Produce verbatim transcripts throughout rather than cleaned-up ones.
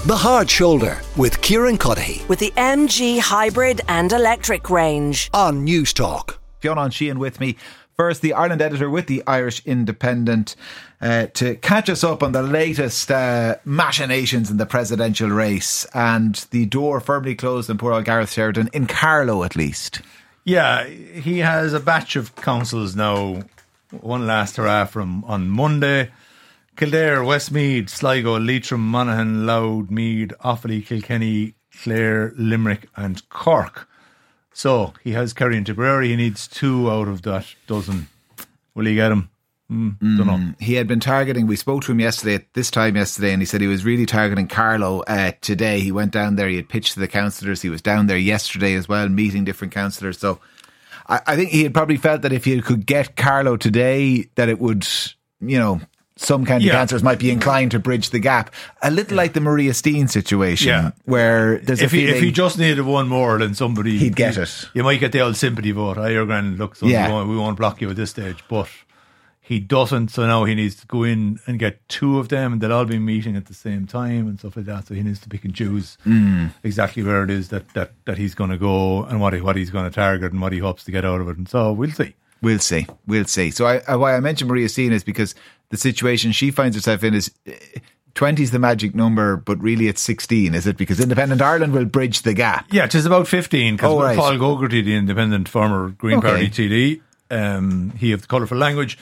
The Hard Shoulder with Kieran Cuddihy. With the M G Hybrid and Electric range. On News Talk. Fionn Sheehan with me. First, the Ireland editor with the Irish Independent uh, to catch us up on the latest uh, machinations in the presidential race, and the door firmly closed on poor old Gareth Sheridan, in Carlow at least. Yeah, he has a batch of councils now. One last hurrah from on Monday. Kildare, Westmeath, Sligo, Leitrim, Monaghan, Louth, Meath, Offaly, Kilkenny, Clare, Limerick and Cork. So he has Kerry and Tipperary. He needs two out of that dozen. Will he get them? Mm, mm, don't know. He had been targeting, we spoke to him yesterday at this time yesterday, and he said he was really targeting Carlow uh, today. He went down there, he had pitched to the councillors. He was down there yesterday as well, meeting different councillors. So I, I think he had probably felt that if he could get Carlow today, that it would, you know, some county yeah. councillors might be inclined to bridge the gap. A little like the Maria Steen situation, yeah. where there's if a he, feeling if he just needed one more than somebody, he'd get it. You might get the old sympathy vote. I hear grand, look, so yeah. we, won't, we won't block you at this stage, but he doesn't. So now he needs to go in and get two of them, and they'll all be meeting at the same time and stuff like that. So he needs to pick and choose mm. exactly where it is that, that, that he's going to go and what he, what he's going to target and what he hopes to get out of it. And so we'll see. We'll see. We'll see. So I, I, why I mentioned Maria Steen is because the situation she finds herself in is twenty is the magic number, but really it's sixteen, is it? Because Independent Ireland will bridge the gap. Yeah, it is about fifteen, because oh, right. Paul Gogarty, the Independent former Green okay. Party T D, um, he of the colourful language,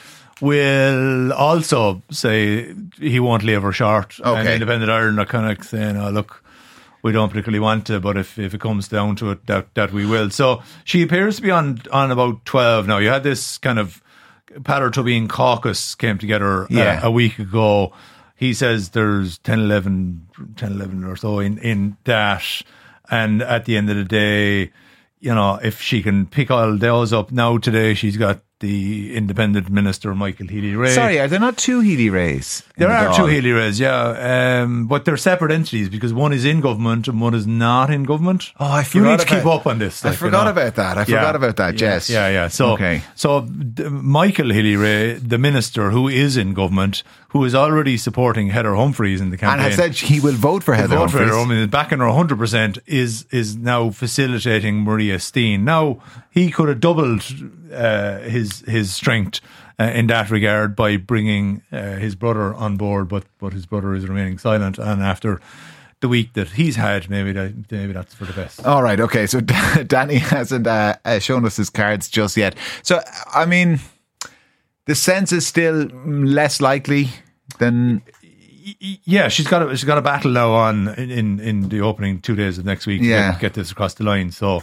will also say he won't leave her short. Okay. And Independent Ireland are kind of saying, oh, look, we don't particularly want to, but if, if it comes down to it, that, that we will. So she appears to be on, on about twelve now. You had this kind of Patter Tubby caucus came together yeah. a, a week ago. He says there's ten, eleven, ten, eleven or so in, in that. And at the end of the day, you know, if she can pick all those up now today, she's got the Independent Minister, Michael Healy-Rae. Sorry, are there not two Healy-Raes? There the are dog? two Healy-Raes, yeah. Um, but they're separate entities because one is in government and one is not in government. Oh, I forgot You need to about, keep up on this. I like, forgot you know. about that. I Yeah. forgot about that, yeah, Jess. Yeah, yeah. So, okay. so d- Michael Healy-Rae, the Minister who is in government, who is already supporting Heather Humphreys in the campaign. And has said he will vote for Heather vote Humphreys. For Heather, backing her one hundred percent, is, is now facilitating Maria Steen. Now, he could have doubled uh, his his strength uh, in that regard by bringing uh, his brother on board, but, but his brother is remaining silent. And after the week that he's had, maybe that, maybe that's for the best. All right, okay. So Danny hasn't uh, uh, shown us his cards just yet. So, I mean, the sense is still less likely than... Yeah, she's got a, she's got a battle now on in, in, in the opening two days of next week yeah. to get, get this across the line. So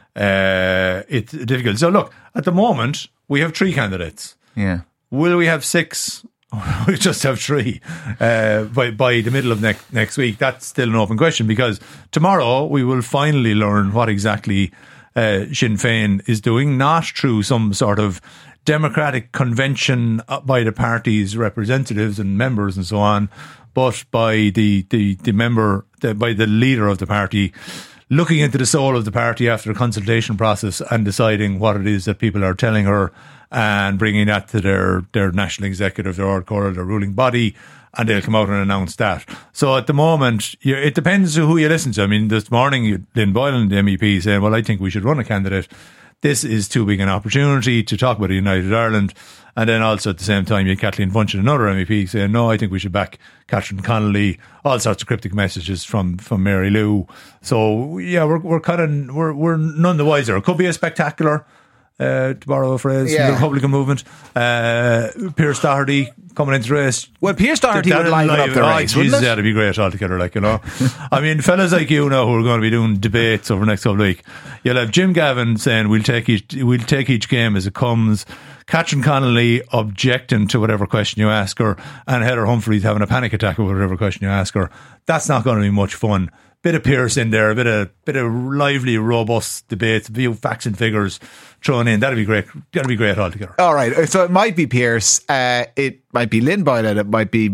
uh, it's difficult. So look, at the moment we have three candidates. Yeah. Will we have six? Or we just have three uh, by by the middle of next next week? That's still an open question, because tomorrow we will finally learn what exactly uh, Sinn Féin is doing, not through some sort of democratic convention by the party's representatives and members and so on, but by the the, the member, the, by the leader of the party, looking into the soul of the party after a consultation process and deciding what it is that people are telling her and bringing that to their, their national executive, their Ard Chora, their ruling body, and they'll come out and announce that. So at the moment, you, it depends who you listen to. I mean, this morning, you, Lynn Boylan, the M E P, saying, well, I think we should run a candidate. This is too big an opportunity to talk about a united Ireland. And then also at the same time, you had Kathleen Funchion, another M E P, saying, no, I think we should back Catherine Connolly. All sorts of cryptic messages from, from Mary Lou. So, yeah, we're we're kind of, we're, we're none the wiser. It could be a spectacular, uh, to borrow a phrase, yeah. from the Republican movement. Uh, Pierce Doherty coming into the race. Well, Pierce Doherty would liven up the oh, race, Jesus, wouldn't it? that'd be great altogether, like, you know. I mean, fellas like you now who are going to be doing debates over the next couple of weeks, you'll have Jim Gavin saying we'll take each, we'll take each game as it comes. Catherine Connolly objecting to whatever question you ask her, and Heather Humphreys having a panic attack over whatever question you ask her. That's not going to be much fun. Bit of Pierce in there, a bit of bit of lively, robust debates, a few facts and figures thrown in. That'd be great. That'd be great altogether. All right. So it might be Pierce. Uh, it might be Lynn Boylan. It might be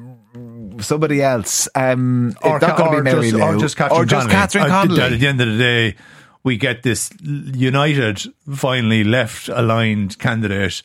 somebody else. Um, or it's not going to be Mary just, Lou. or just Catherine or just Connolly. Catherine Connolly. At, at the end of the day, we get this united, finally left aligned candidate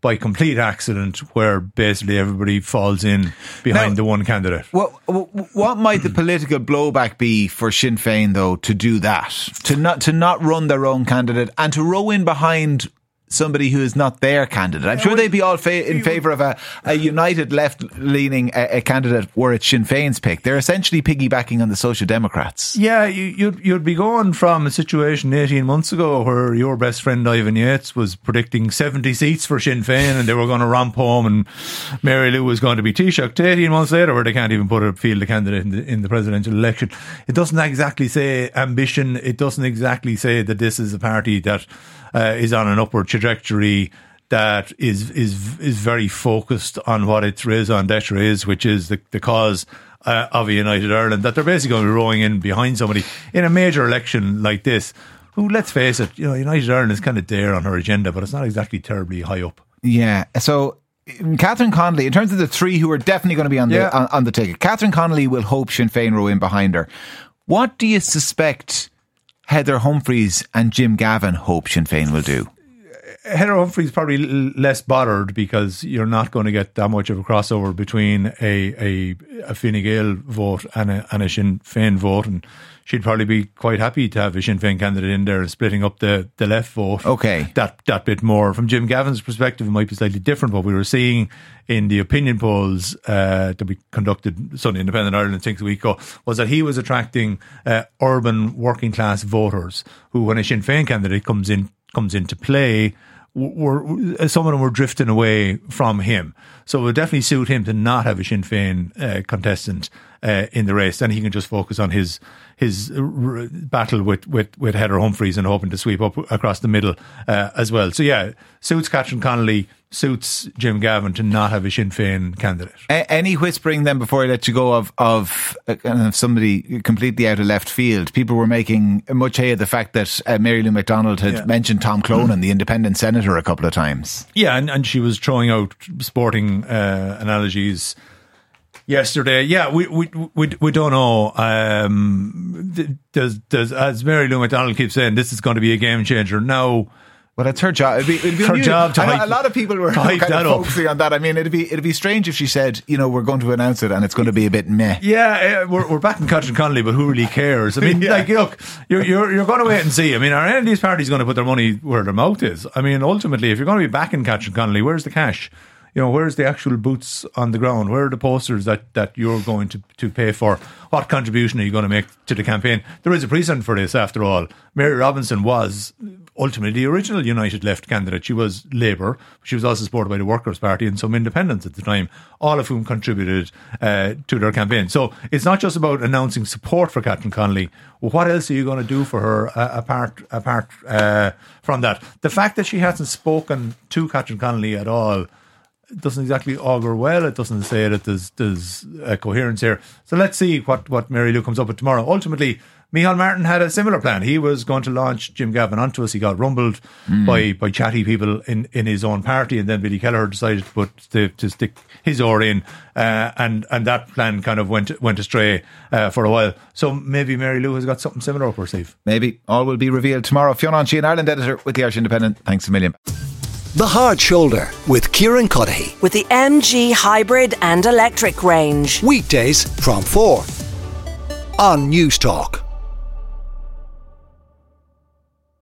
by complete accident, where basically everybody falls in behind now, the one candidate. What, what might the political blowback be for Sinn Féin, though, to do that? To not to not run their own candidate and to row in behind somebody who is not their candidate? I'm sure they'd be all fa- in favour of a, a united left-leaning a, a candidate were it Sinn Féin's pick. They're essentially piggybacking on the Social Democrats. Yeah, you, you'd, you'd be going from a situation eighteen months ago where your best friend Ivan Yates was predicting seventy seats for Sinn Féin and they were going to romp home and Mary Lou was going to be Taoiseach, to eighteen months later where they can't even put a field a candidate in the, in the presidential election. It doesn't exactly say ambition. It doesn't exactly say that this is a party that Uh, is on an upward trajectory, that is is is very focused on what its raison d'etre is, which is the, the cause uh, of a united Ireland, that they're basically going to be rowing in behind somebody in a major election like this, who, let's face it, you know, United Ireland is kind of there on her agenda, but it's not exactly terribly high up. Yeah, so Catherine Connolly, in terms of the three who are definitely going to be on the yeah. on, on the ticket, Catherine Connolly will hope Sinn Féin row in behind her. What do you suspect Heather Humphreys and Jim Gavin hope Sinn Féin will do? Heather Humphreys probably l- less bothered, because you're not going to get that much of a crossover between a a, a Fine Gael vote and a, and a Sinn Féin vote, and she'd probably be quite happy to have a Sinn Féin candidate in there, splitting up the, the left vote. Okay, that that bit more. From Jim Gavin's perspective, it might be slightly different. What we were seeing in the opinion polls uh, that we conducted Sunday Independent Ireland, I think a week ago, was that he was attracting uh, urban working class voters who, when a Sinn Féin candidate comes in comes into play, were, some of them were drifting away from him. So it would definitely suit him to not have a Sinn Féin uh, contestant uh, in the race. Then he can just focus on his his r- battle with, with, with Heather Humphreys and hoping to sweep up across the middle uh, as well. So yeah, suits Catherine Connolly, suits Jim Gavin to not have a Sinn Féin candidate. A- any whispering then, before I let you go, of of, uh, of somebody completely out of left field? People were making much hay of the fact that uh, Mary Lou McDonald had yeah. mentioned Tom Clonan, the independent senator, a couple of times. Yeah, and, and she was throwing out sporting uh, analogies yesterday. Yeah, we we we, we don't know. Um, does does as Mary Lou McDonald keeps saying, this is going to be a game changer now. Well, it's her job. It'd be, it'd be her job to I know hype, a lot of people were kind of focusing up. on that. I mean, it'd be it'd be strange if she said, you know, we're going to announce it and it's going to be a bit meh. Yeah, uh, we're we're backing Catherine Connolly, but who really cares? I mean, yeah. like, look, you're you're you're going to wait and see. I mean, are any of these parties going to put their money where their mouth is? I mean, ultimately, if you're going to be backing Catherine Connolly, where's the cash? You know, where's the actual boots on the ground? Where are the posters that, that you're going to, to pay for? What contribution are you going to make to the campaign? There is a precedent for this, after all. Mary Robinson was ultimately the original United Left candidate. She was Labour. She was also supported by the Workers' Party and some independents at the time, all of whom contributed uh, to their campaign. So it's not just about announcing support for Catherine Connolly. Well, what else are you going to do for her uh, apart apart uh, from that? The fact that she hasn't spoken to Catherine Connolly at all doesn't exactly augur well. It doesn't say that there's there's a coherence here. So let's see what, what Mary Lou comes up with tomorrow. Ultimately, Micheál Martin had a similar plan. He was going to launch Jim Gavin onto us. He got rumbled mm. by, by chatty people in, in his own party, and then Billy Kelleher decided to put to, to stick his oar in, uh, and and that plan kind of went went astray uh, for a while. So maybe Mary Lou has got something similar up her sleeve. Maybe. All will be revealed tomorrow. Fionn Sheehan, Ireland editor with the Irish Independent. Thanks a million. The Hard Shoulder with Kieran Cuddihy. With the M G hybrid and electric range. Weekdays from four on News Talk.